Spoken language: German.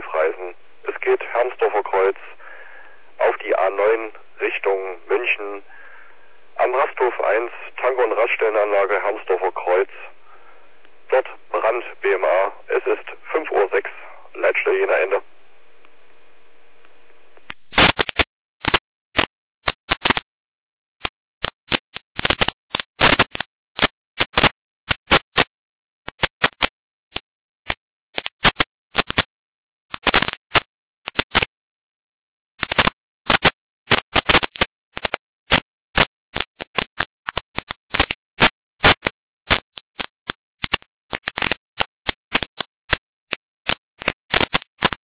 Streifreisen. Es geht Hermsdorfer Kreuz auf die A9 Richtung München. Am Rasthof 1, Tank- und Raststellenanlage Hermsdorfer Kreuz. Dort Brand BMA. Es ist 5:06 Uhr, Leitstelle Jena Ende.